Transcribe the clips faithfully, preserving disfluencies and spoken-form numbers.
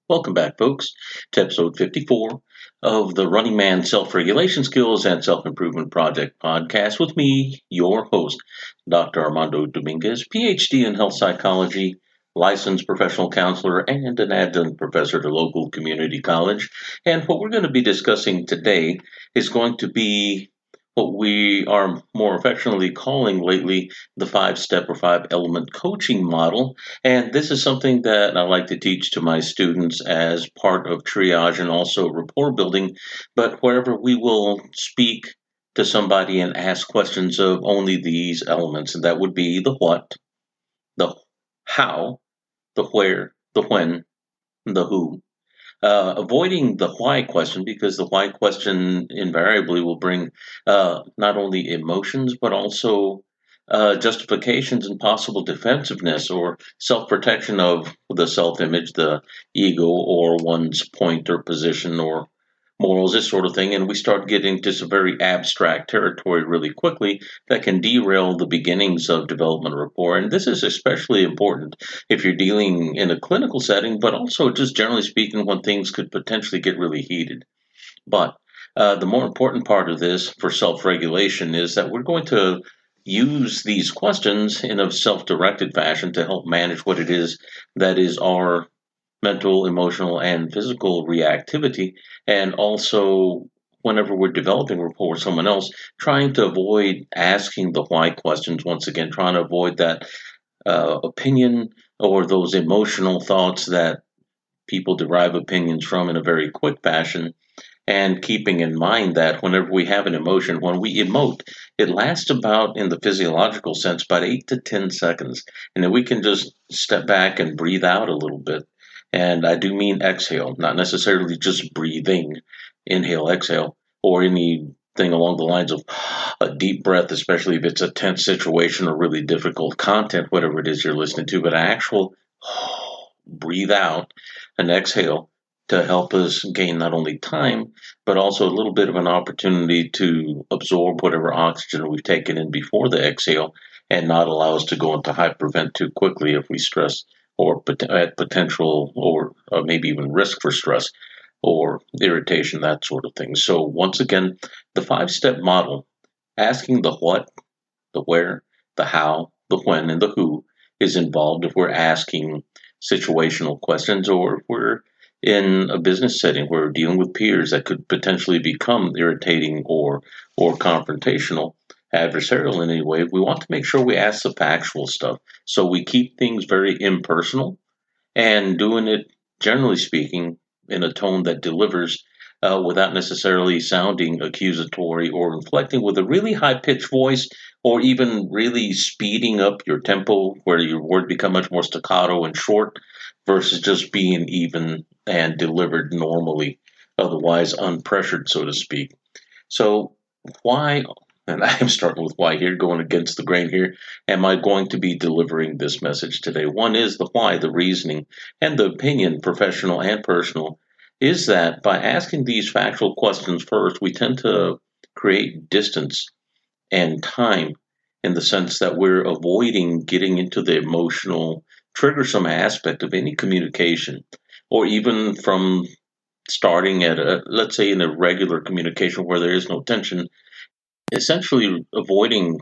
Welcome back, folks, to episode fifty-four of the Running Man Self-Regulation Skills and Self-Improvement Project podcast with me, your host, Doctor Armando Dominguez, P H D in health psychology, licensed professional counselor, and an adjunct professor at a local community college. And what we're going to be discussing today is going to be what we are more affectionately calling lately the five-step or five-element coaching model. And this is something that I like to teach to my students as part of triage and also rapport building. But wherever we will speak to somebody and ask questions of only these elements, and that would be the what, the how, the where, the when, the who. Uh, avoiding the why question, because the why question invariably will bring uh, not only emotions but also uh, justifications and possible defensiveness or self-protection of the self-image, the ego, or one's point or position or morals, this sort of thing. And we start getting to some very abstract territory really quickly that can derail the beginnings of development rapport. And this is especially important if you're dealing in a clinical setting, but also just generally speaking when things could potentially get really heated. But uh, the more important part of this for self-regulation is that we're going to use these questions in a self-directed fashion to help manage what it is that is our mental, emotional, and physical reactivity, and also whenever we're developing rapport with someone else, trying to avoid asking the why questions once again, trying to avoid that uh, opinion or those emotional thoughts that people derive opinions from in a very quick fashion, and keeping in mind that whenever we have an emotion, when we emote, it lasts about, in the physiological sense, about eight to ten seconds. And then we can just step back and breathe out a little bit. And I do mean exhale, not necessarily just breathing, inhale, exhale, or anything along the lines of a deep breath, especially if it's a tense situation or really difficult content, whatever it is you're listening to, but actual breathe out and exhale to help us gain not only time, but also a little bit of an opportunity to absorb whatever oxygen we've taken in before the exhale and not allow us to go into hypervent too quickly if we stress or at potential or uh, maybe even risk for stress or irritation, that sort of thing. So once again, the five-step model, asking the what, the where, the how, the when, and the who is involved if we're asking situational questions or if we're in a business setting where we're dealing with peers that could potentially become irritating or or confrontational, adversarial in any way. We want to make sure we ask the factual stuff. So we keep things very impersonal and doing it, generally speaking, in a tone that delivers uh, without necessarily sounding accusatory or inflecting with a really high-pitched voice or even really speeding up your tempo where your words become much more staccato and short versus just being even and delivered normally, otherwise unpressured, so to speak. So why, and I am starting with why here, going against the grain here, am I going to be delivering this message today? One is the why, the reasoning, and the opinion, professional and personal, is that by asking these factual questions first, we tend to create distance and time in the sense that we're avoiding getting into the emotional, triggersome aspect of any communication, or even from starting at a, let's say in a regular communication where there is no tension, essentially avoiding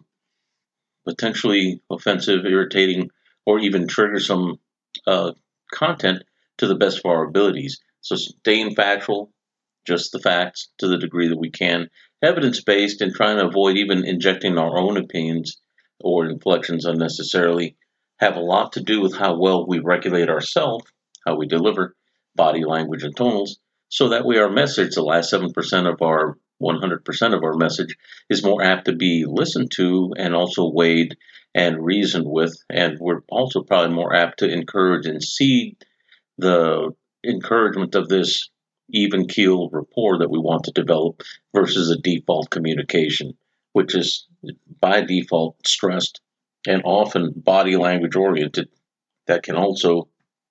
potentially offensive, irritating, or even triggersome uh, content to the best of our abilities. So staying factual, just the facts to the degree that we can, evidence-based, and trying to avoid even injecting our own opinions or inflections unnecessarily, have a lot to do with how well we regulate ourselves, how we deliver body language and tonals, so that way our message, the last seven percent of our one hundred percent of our message, is more apt to be listened to and also weighed and reasoned with. And we're also probably more apt to encourage and seed the encouragement of this even keel rapport that we want to develop versus a default communication, which is by default stressed and often body language oriented, that can also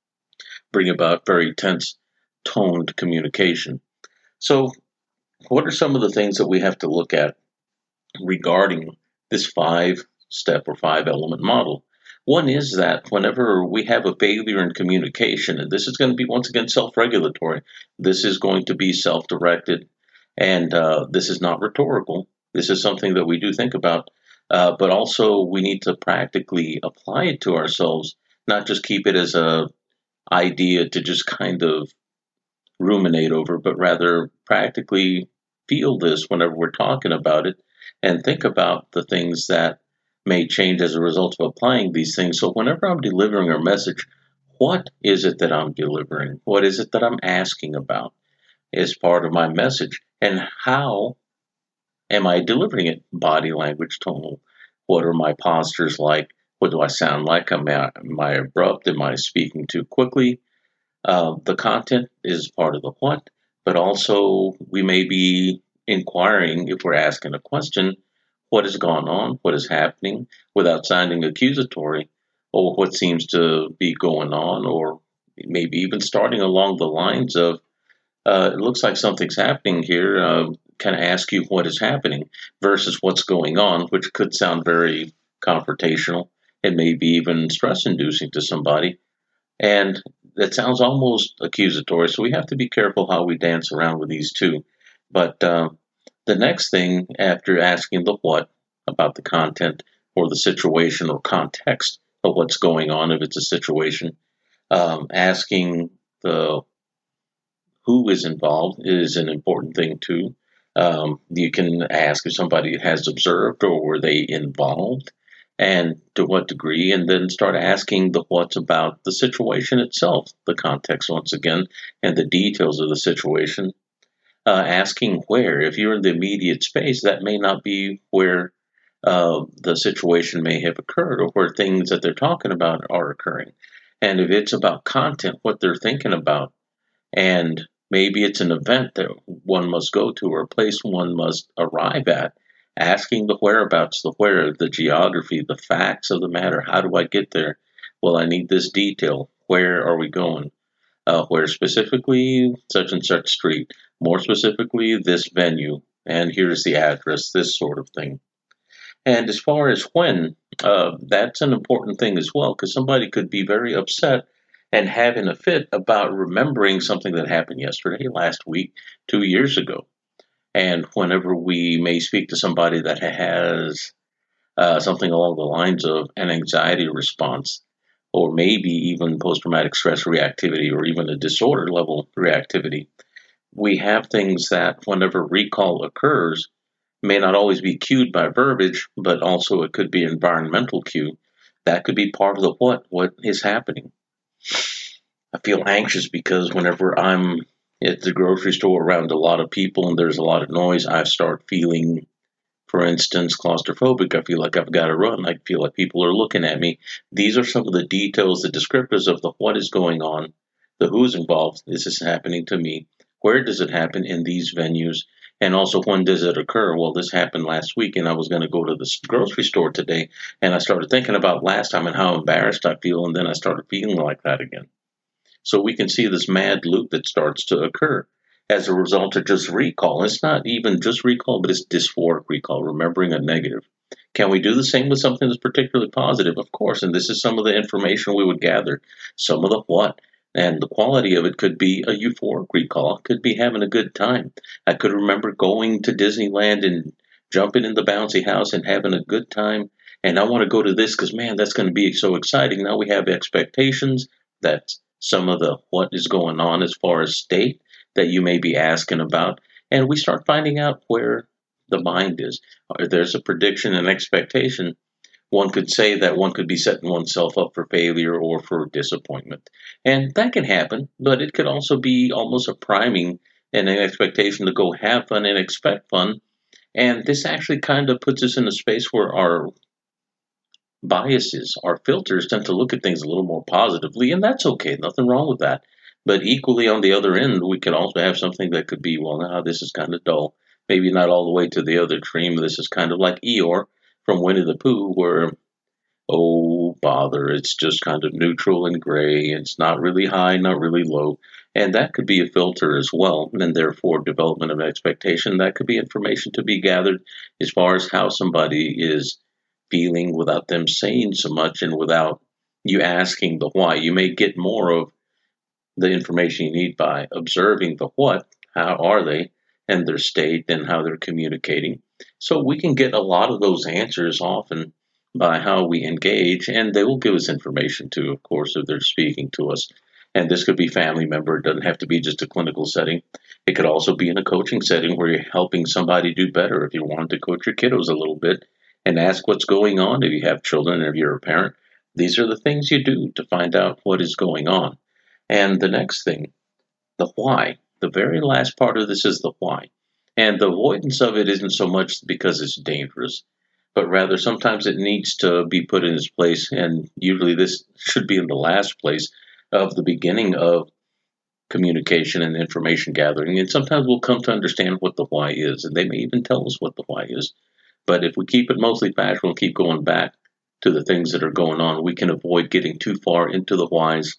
bring about very tense toned communication. So what are some of the things that we have to look at regarding this five step or five element model? One is that whenever we have a failure in communication, and this is going to be once again self-regulatory, this is going to be self-directed, and uh, this is not rhetorical. This is something that we do think about, uh, but also we need to practically apply it to ourselves, not just keep it as a idea to just kind of ruminate over, but rather practically feel this whenever we're talking about it and think about the things that may change as a result of applying these things. So, whenever I'm delivering a message, what is it that I'm delivering? What is it that I'm asking about as part of my message? And how am I delivering it? Body language, tone. What are my postures like? What do I sound like? Am I, am I abrupt? Am I speaking too quickly? Uh, the content is part of the what, but also we may be inquiring, if we're asking a question, what has gone on, what is happening, without sounding accusatory, or what seems to be going on, or maybe even starting along the lines of, uh, it looks like something's happening here, uh, kind of ask you what is happening versus what's going on, which could sound very confrontational and maybe even stress inducing to somebody. And that sounds almost accusatory, so we have to be careful how we dance around with these two. But uh, the next thing, after asking the what about the content or the situation or context of what's going on, if it's a situation, um, asking the who is involved is an important thing too. Um, you can ask if somebody has observed or were they involved and to what degree, and then start asking the what's about the situation itself, the context once again, and the details of the situation. Uh, asking where, if you're in the immediate space, that may not be where uh, the situation may have occurred or where things that they're talking about are occurring. And if it's about content, what they're thinking about, and maybe it's an event that one must go to or a place one must arrive at, asking the whereabouts, the where, the geography, the facts of the matter. How do I get there? Well, I need this detail. Where are we going? Uh, where specifically, such and such street. More specifically, this venue. And here's the address, this sort of thing. And as far as when, uh, that's an important thing as well, because somebody could be very upset and having a fit about remembering something that happened yesterday, last week, two years ago. And whenever we may speak to somebody that has uh, something along the lines of an anxiety response, or maybe even post-traumatic stress reactivity, or even a disorder level reactivity, we have things that whenever recall occurs may not always be cued by verbiage, but also it could be environmental cue. That could be part of the what, what is happening. I feel anxious because whenever I'm at the grocery store around a lot of people and there's a lot of noise, I start feeling, for instance, claustrophobic. I feel like I've got to run. I feel like people are looking at me. These are some of the details, the descriptors of the what is going on, the who's involved. This is happening to me. Where does it happen in these venues? And also, when does it occur? Well, this happened last week, and I was going to go to the grocery store today, and I started thinking about last time and how embarrassed I feel, and then I started feeling like that again. So we can see this mad loop that starts to occur as a result of just recall. It's not even just recall, but it's dysphoric recall, remembering a negative. Can we do the same with something that's particularly positive? Of course, and this is some of the information we would gather, some of the what. And the quality of it could be a euphoric recall, could be having a good time. I could remember going to Disneyland and jumping in the bouncy house and having a good time. And I want to go to this because, man, that's going to be so exciting. Now we have expectations. That's some of the what is going on as far as state that you may be asking about. And we start finding out where the mind is. Or there's a prediction and expectation. One could say that one could be setting oneself up for failure or for disappointment. And that can happen, but it could also be almost a priming and an expectation to go have fun and expect fun. And this actually kind of puts us in a space where our biases, our filters tend to look at things a little more positively, and that's okay. Nothing wrong with that. But equally on the other end, we can also have something that could be, well, now this is kind of dull. Maybe not all the way to the other extreme. This is kind of like Eeyore from Winnie the Pooh, where, oh, bother, it's just kind of neutral and gray. It's not really high, not really low. And that could be a filter as well, and therefore development of expectation. That could be information to be gathered as far as how somebody is feeling without them saying so much and without you asking the why. You may get more of the information you need by observing the what, how are they, and their state, and how they're communicating. So we can get a lot of those answers often by how we engage, and they will give us information too, of course, if they're speaking to us. And this could be family member. It doesn't have to be just a clinical setting. It could also be in a coaching setting where you're helping somebody do better. If you want to coach your kiddos a little bit and ask what's going on, if you have children, if you're a parent, these are the things you do to find out what is going on. And the next thing, the why. The very last part of this is the why. And the avoidance of it isn't so much because it's dangerous, but rather sometimes it needs to be put in its place. And usually this should be in the last place of the beginning of communication and information gathering. And sometimes we'll come to understand what the why is, and they may even tell us what the why is. But if we keep it mostly factual and keep going back to the things that are going on, we can avoid getting too far into the whys,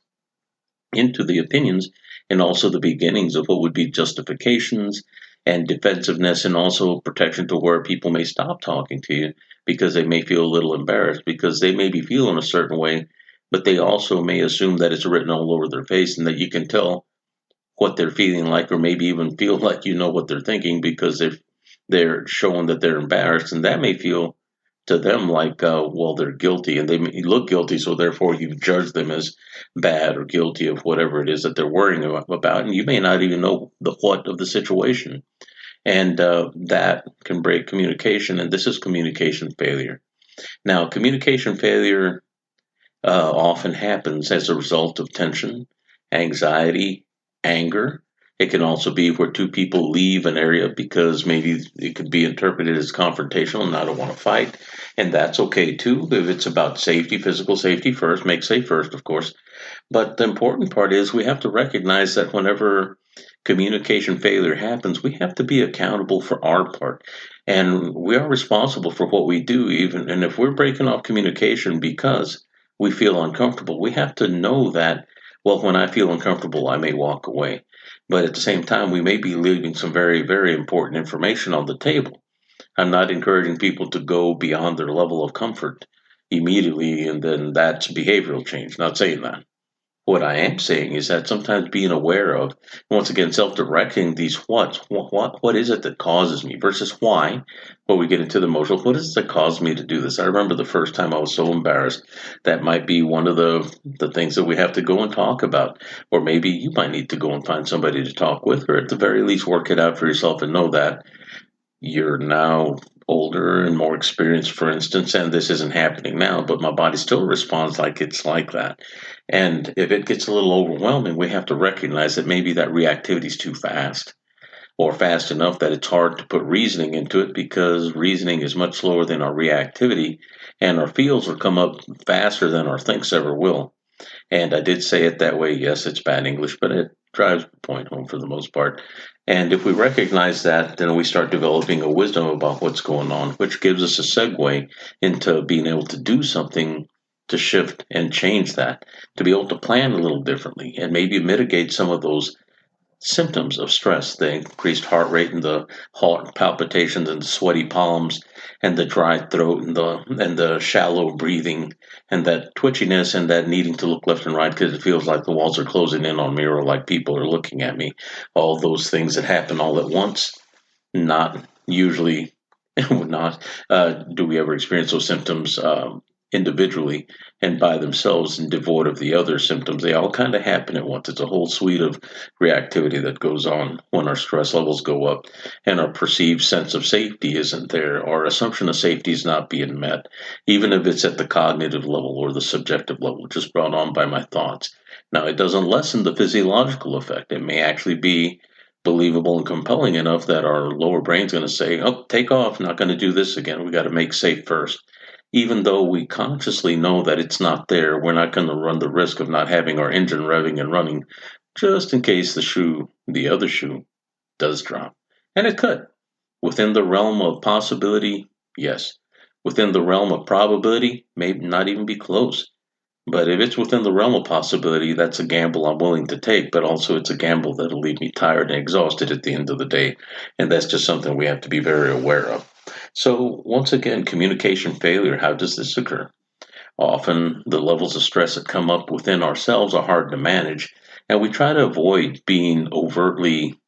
into the opinions, and also the beginnings of what would be justifications and defensiveness, and also protection to where people may stop talking to you because they may feel a little embarrassed because they may be feeling a certain way, but they also may assume that it's written all over their face and that you can tell what they're feeling like, or maybe even feel like you know what they're thinking because they're, they're showing that they're embarrassed, and that may feel to them like, uh, well, they're guilty, and they may look guilty, so therefore you judge them as bad or guilty of whatever it is that they're worrying about, and you may not even know the what of the situation. And uh, that can break communication, and this is communication failure. Now, communication failure uh, often happens as a result of tension, anxiety, anger. It can also be where two people leave an area because maybe it could be interpreted as confrontational and I don't want to fight. And that's okay too. If it's about safety, physical safety first, make safe first, of course. But the important part is we have to recognize that whenever communication failure happens, we have to be accountable for our part. And we are responsible for what we do, even. And if we're breaking off communication because we feel uncomfortable, we have to know that, well, when I feel uncomfortable, I may walk away. But at the same time, we may be leaving some very, very important information on the table. I'm not encouraging people to go beyond their level of comfort immediately, and then that's behavioral change. Not saying that. What I am saying is that sometimes being aware of, once again, self-directing these what's, what, what, what is it that causes me versus why, when we get into the emotional, what is it that caused me to do this? I remember the first time I was so embarrassed. That might be one of the, the things that we have to go and talk about. Or maybe you might need to go and find somebody to talk with, or at the very least work it out for yourself and know that you're now older and more experienced, for instance, and this isn't happening now, but my body still responds like it's like that. And if it gets a little overwhelming, we have to recognize that maybe that reactivity is too fast, or fast enough that it's hard to put reasoning into it because reasoning is much slower than our reactivity, and our feels will come up faster than our thinks ever will. And I did say it that way. Yes, it's bad English, but it drives the point home for the most part. And if we recognize that, then we start developing a wisdom about what's going on, which gives us a segue into being able to do something to shift and change that, to be able to plan a little differently and maybe mitigate some of those symptoms of stress, the increased heart rate and the heart palpitations and the sweaty palms and the dry throat and the and the shallow breathing and that twitchiness and that needing to look left and right because it feels like the walls are closing in on me or like people are looking at me. All those things that happen all at once, not usually, not uh, do we ever experience those symptoms um, individually and by themselves and devoid of the other symptoms. They all kind of happen at once. It's a whole suite of reactivity that goes on when our stress levels go up and our perceived sense of safety isn't there. Our assumption of safety is not being met, even if it's at the cognitive level or the subjective level, just brought on by my thoughts. Now, it doesn't lessen the physiological effect. It may actually be believable and compelling enough that our lower brain's going to say, oh, take off, not going to do this again. We got to make safe first. Even though we consciously know that it's not there, we're not going to run the risk of not having our engine revving and running just in case the shoe, the other shoe, does drop. And it could. Within the realm of possibility, yes. Within the realm of probability, maybe not even be close. But if it's within the realm of possibility, that's a gamble I'm willing to take, but also it's a gamble that'll leave me tired and exhausted at the end of the day. And that's just something we have to be very aware of. So, once again, communication failure, how does this occur? Often the levels of stress that come up within ourselves are hard to manage, and we try to avoid being overtly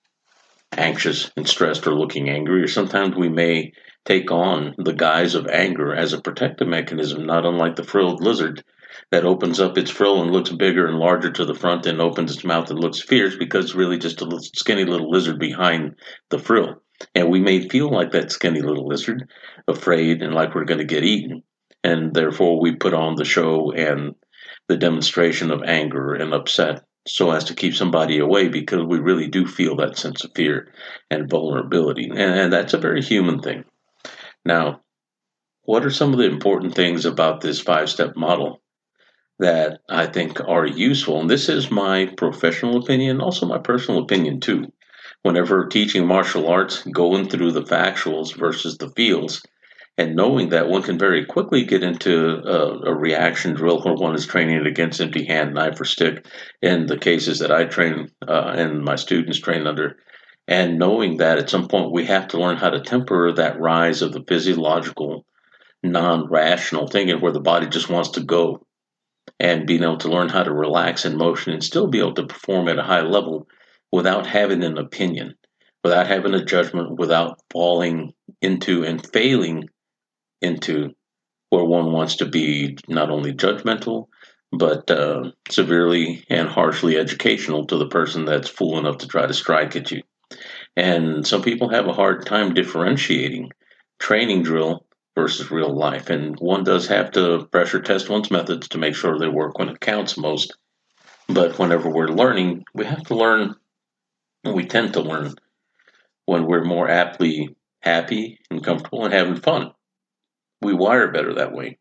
anxious and stressed or looking angry, or sometimes we may take on the guise of anger as a protective mechanism, not unlike the frilled lizard that opens up its frill and looks bigger and larger to the front and opens its mouth and looks fierce because it's really just a little skinny little lizard behind the frill. And we may feel like that skinny little lizard, afraid and like we're going to get eaten. And therefore, we put on the show and the demonstration of anger and upset so as to keep somebody away because we really do feel that sense of fear and vulnerability. And, and that's a very human thing. Now, what are some of the important things about this five step model that I think are useful? And this is my professional opinion, also my personal opinion too. Whenever teaching martial arts, going through the factuals versus the feels, and knowing that one can very quickly get into a, a reaction drill where one is training it against empty hand, knife, or stick, in the cases that I train uh, and my students train under, and knowing that at some point we have to learn how to temper that rise of the physiological, non rational thinking where the body just wants to go, and being able to learn how to relax in motion and still be able to perform at a high level without having an opinion, without having a judgment, without falling into and failing into where one wants to be not only judgmental, but uh, severely and harshly educational to the person that's fool enough to try to strike at you. And some people have a hard time differentiating training drill versus real life. And one does have to pressure test one's methods to make sure they work when it counts most. But whenever we're learning, we have to learn, and we tend to learn when we're more aptly happy and comfortable and having fun. We wire better that way,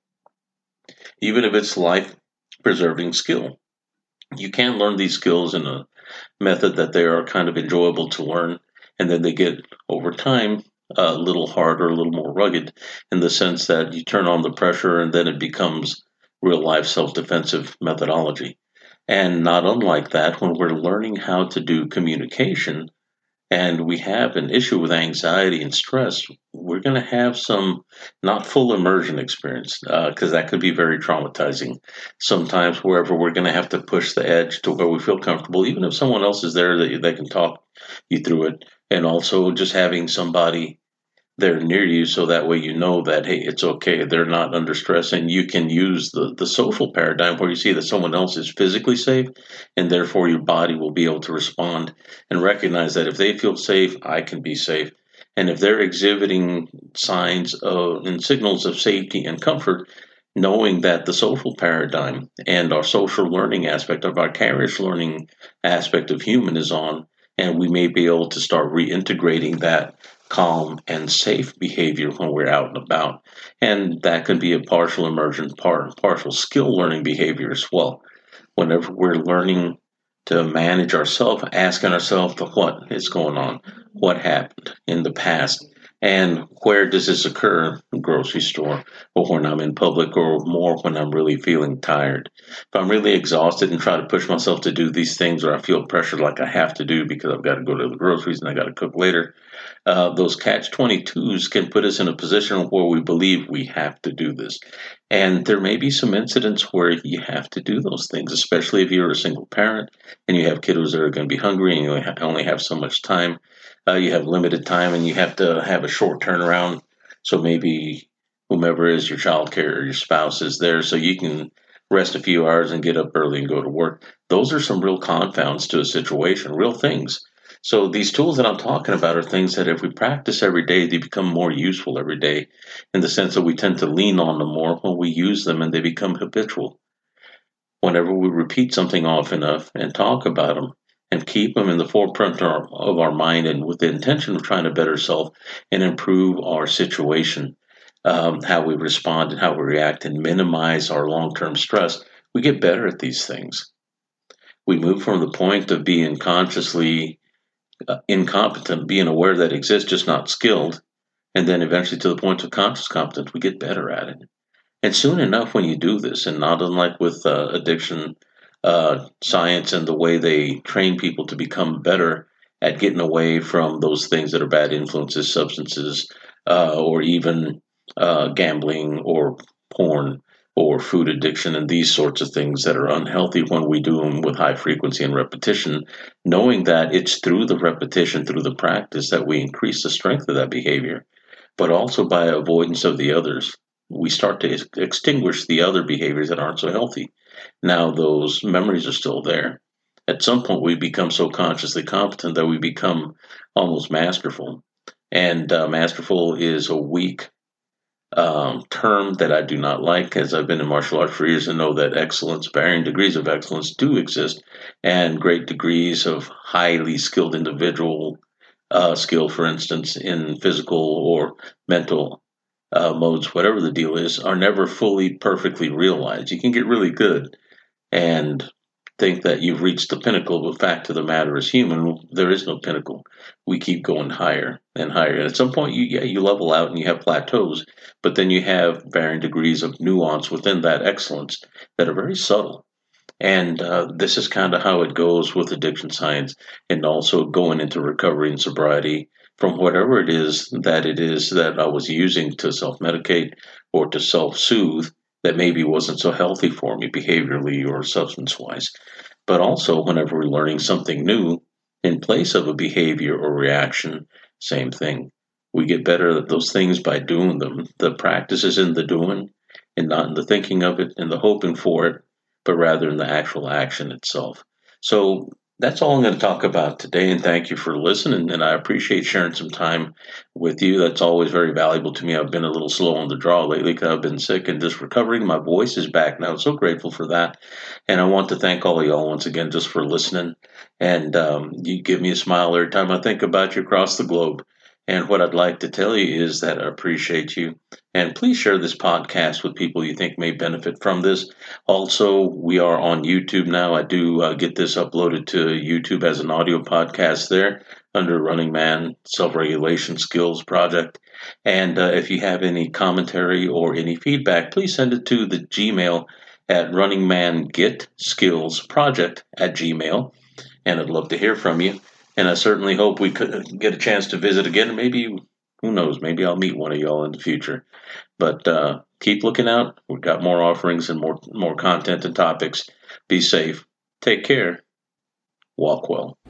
even if it's life preserving skill. You can learn these skills in a method that they are kind of enjoyable to learn, and then they get over time a little harder, a little more rugged in the sense that you turn on the pressure and then it becomes real life self defensive methodology. And not unlike that, when we're learning how to do communication, and we have an issue with anxiety and stress, we're going to have some not full immersion experience because uh, that could be very traumatizing. Sometimes, wherever we're going to have to push the edge to where we feel comfortable, even if someone else is there that they can talk you through it, and also just having somebody there near you so that way you know that hey, it's okay, they're not under stress, and you can use the the social paradigm where you see that someone else is physically safe, and therefore your body will be able to respond and recognize that if they feel safe, I can be safe. And if they're exhibiting signs of and signals of safety and comfort, knowing that the social paradigm and our social learning aspect of our vicarious learning aspect of human is on, and we may be able to start reintegrating that calm and safe behavior when we're out and about. And that can be a partial immersion, part partial skill learning behavior as well. Whenever we're learning to manage ourselves, asking ourselves what is going on, what happened in the past, and where does this occur? In the grocery store, or when I'm in public, or more when I'm really feeling tired. If I'm really exhausted and try to push myself to do these things, or I feel pressured like I have to do because I've got to go to the groceries and I got to cook later, uh, those catch twenty-twos can put us in a position where we believe we have to do this. And there may be some incidents where you have to do those things, especially if you're a single parent and you have kiddos that are going to be hungry and you only have so much time. Uh, you have limited time and you have to have a short turnaround. So maybe whomever is your child care or your spouse is there so you can rest a few hours and get up early and go to work. Those are some real confounds to a situation, real things. So these tools that I'm talking about are things that if we practice every day, they become more useful every day in the sense that we tend to lean on them more when we use them and they become habitual. Whenever we repeat something often enough and talk about them and keep them in the forefront of our mind and with the intention of trying to better self and improve our situation, um, how we respond and how we react and minimize our long-term stress, we get better at these things. We move from the point of being consciously uh, incompetent, being aware that it exists, just not skilled, and then eventually to the point of conscious competence, we get better at it. And soon enough, when you do this, and not unlike with uh, addiction uh, science and the way they train people to become better at getting away from those things that are bad influences, substances, uh, or even uh, gambling or porn or food addiction and these sorts of things that are unhealthy when we do them with high frequency and repetition, knowing that it's through the repetition, through the practice, that we increase the strength of that behavior, but also by avoidance of the others. We start to ex- extinguish the other behaviors that aren't so healthy. Now, those memories are still there. At some point, we become so consciously competent that we become almost masterful. And uh, masterful is a weak um, term that I do not like, as I've been in martial arts for years and know that excellence, varying degrees of excellence, do exist, and great degrees of highly skilled individual uh, skill, for instance, in physical or mental uh, modes, whatever the deal is, are never fully perfectly realized. You can get really good and think that you've reached the pinnacle, but fact of the matter is human, there is no pinnacle. We keep going higher and higher. And at some point you yeah, you level out and you have plateaus, but then you have varying degrees of nuance within that excellence that are very subtle. And uh, this is kind of how it goes with addiction science and also going into recovery and sobriety from whatever it is that it is that I was using to self medicate or to self soothe that maybe wasn't so healthy for me behaviorally or substance wise. But also, whenever we're learning something new in place of a behavior or reaction, same thing. We get better at those things by doing them. The practice is in the doing and not in the thinking of it and the hoping for it, but rather in the actual action itself. So that's all I'm going to talk about today. And thank you for listening. And I appreciate sharing some time with you. That's always very valuable to me. I've been a little slow on the draw lately because I've been sick and just recovering. My voice is back now. I'm so grateful for that. And I want to thank all of y'all once again just for listening. And um, you give me a smile every time I think about you across the globe. And what I'd like to tell you is that I appreciate you. And please share this podcast with people you think may benefit from this. Also, we are on YouTube now. I do uh, get this uploaded to YouTube as an audio podcast there under Running Man Self Regulation Skills Project. And uh, if you have any commentary or any feedback, please send it to the Gmail at Running Man Get Skills Project at Gmail. And I'd love to hear from you. And I certainly hope we could get a chance to visit again. Maybe, who knows, maybe I'll meet one of y'all in the future. But uh, keep looking out. We've got more offerings and more more content and topics. Be safe. Take care. Walk well.